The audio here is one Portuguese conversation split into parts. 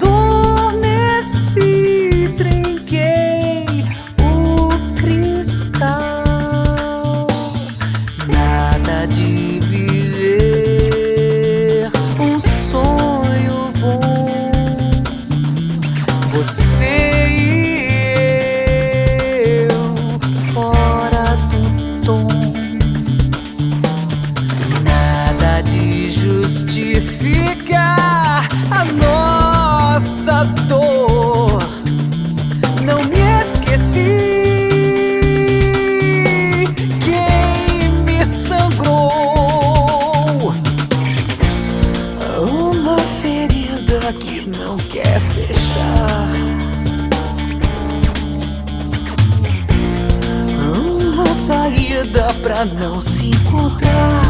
adormeci, trinquei o cristal. Nada de viver um sonho bom. Você e eu fora do tom. Nada de justificar a nossa dor. Não me esqueci quem me sangrou. Uma ferida que não quer fechar. Uma saída pra não se encontrar.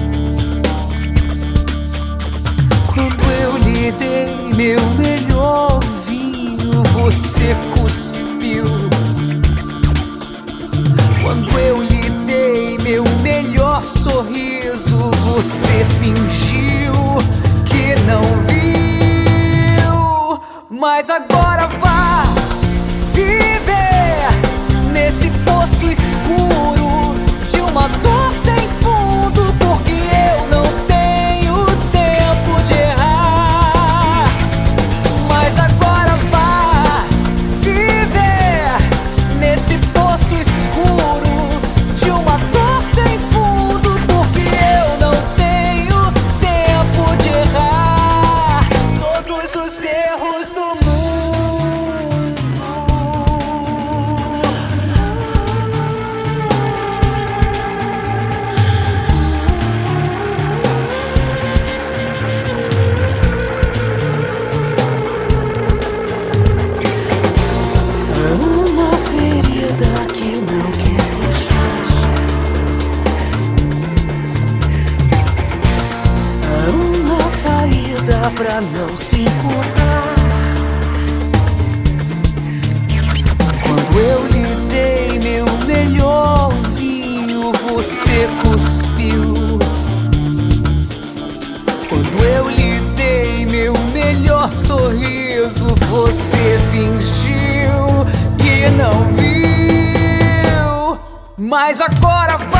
Quando eu lhe dei meu melhor vinho, você cuspiu. Quando eu lhe dei meu melhor sorriso, você fingiu que não viu. Mas agora vá viver nesse poço escuro de uma dor sem fundo, porque eu não tenho tempo de errar. Mas agora vá viver nesse poço escuro de uma dor sem fundo, porque eu não tenho tempo de errar. Todos os erros do mundo. Uma ferida que não quer fechar. Uma saída pra não se encontrar. Quando eu lhe dei meu melhor vinho, você cuspiu. Quando eu lhe dei meu melhor sorriso, você fingiu que não viu. Mas agora vai